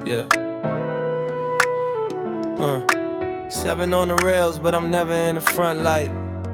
Yeah. 7 on the rails, but I'm never in the front light.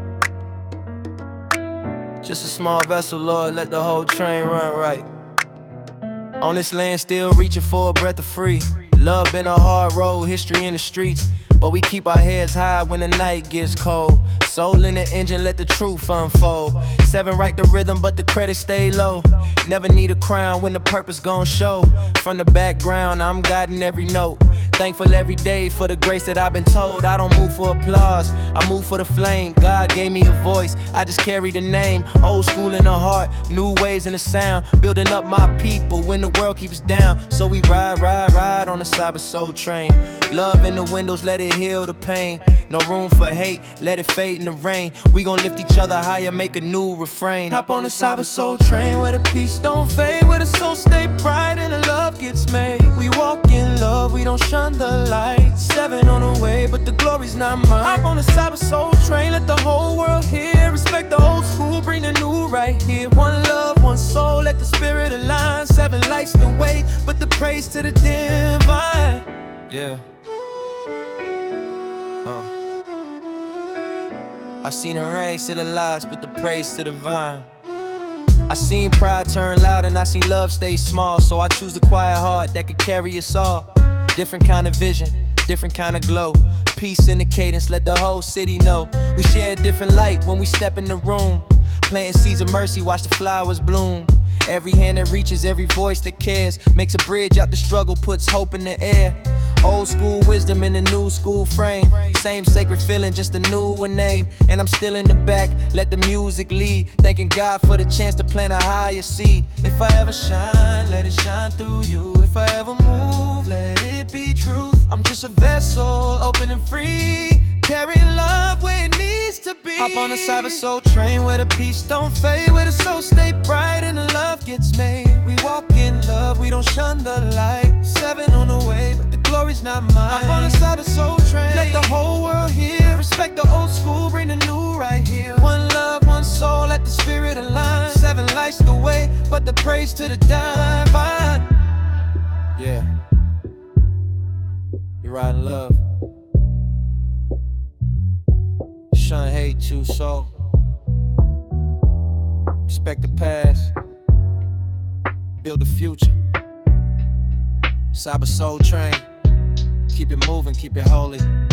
Just a small vessel, Lord, let the whole train run right. On this land, still reaching for a breath of free. Love been a hard road, history in the streets, but we keep our heads high when the night gets cold. Soul in the engine, let the truth unfold. 7 write the rhythm, but the credit stay low. Never need a crown when the purpose gon' show. From the background, I'm guiding every note. Thankful every day for the grace that I've been told. I don't move for applause, I move for the flame. God gave me a voice, I just carry the name. Old school in the heart, new ways in the sound. Building up my people when the world keeps down. So we ride on the Cyber Soul train. Love in the windows, let it heal the pain. No room for hate, let it fade in the rain. We gon' lift each other higher, make a new refrain. Hop on the Cyber Soul train where the peace don't fade, where the soul stay bright and the love gets made. We walk in love, we don't shun the light. 7 on the way, but the glory's not mine. Hop on the Cyber Soul train, let the whole world hear. Respect the old school, bring the new right here. One love, one soul, let the spirit align. 7 lights the way, but the praise to the divine. Yeah. I seen the rain to the lies, but the praise to the vine. I seen pride turn loud and I seen love stay small. So I choose the quiet heart that could carry us all. Different kind of vision, different kind of glow. Peace in the cadence, let the whole city know. We share a different light when we step in the room. Planting seeds of mercy, watch the flowers bloom. Every hand that reaches, every voice that cares, makes a bridge out the struggle, puts hope in the air. Old school wisdom in a new school frame. Same sacred feeling, just a newer name. And I'm still in the back, let the music lead. Thanking God for the chance to plant a higher seed. If I ever shine, let it shine through you. If I ever move, let it be truth. I'm just a vessel, open and free, carrying love where it needs to be. Hop on the Cyber Soul train where the peace don't fade, where the soul stay bright and the love gets made. We walk in love, we don't shun the light. 7 on the way, but the glory's not mine. Hop on the Cyber Soul train, let the whole world hear. Respect the old school, bring the new right here. One love, one soul, let the spirit align. 7 lights the way, but the praise to the divine. Yeah. You riding love. Shun hate too, so respect the past, build the future. Cyber Soul train, keep it moving, keep it holy.